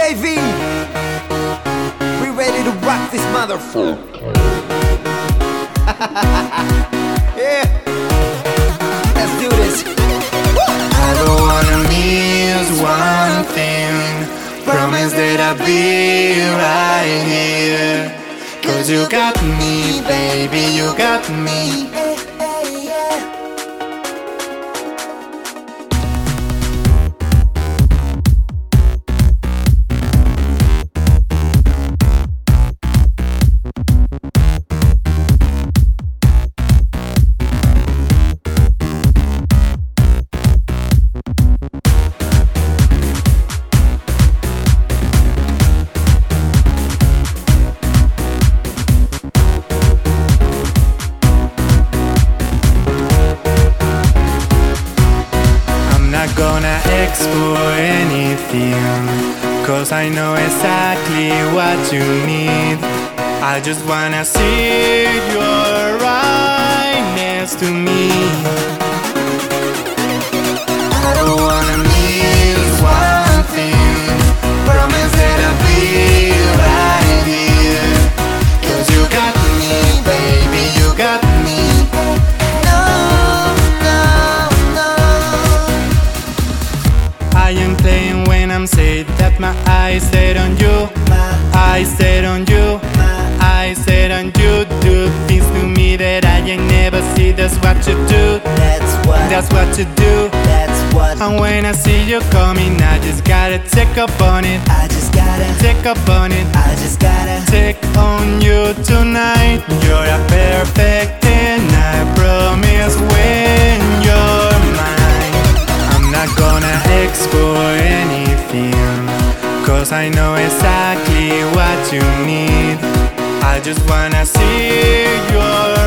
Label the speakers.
Speaker 1: baby. We ready to rock this motherfucker. Yeah, let's do this.
Speaker 2: I don't wanna miss one thing. Promise that I'll be right here. 'Cause you got me, baby, you got me. Not gonna ask for anything, 'cause I know exactly what you need. I just wanna see your right next to me. I don't wanna miss one thing. Promise that I'll be right here. 'Cause you got me, baby, you got me. I am playing when I'm saying that my eyes set on you. I set on you. I set on you. Do things to me that I ain't never see. That's what you do. That's what you do. And when I see you coming, I just gotta take up on it. I just gotta take up on it. I just gotta take on you tonight. You're a perfect 10, I promise, when you're mine. I'm not gonna ask for anything, 'cause I know exactly what you need. I just wanna see your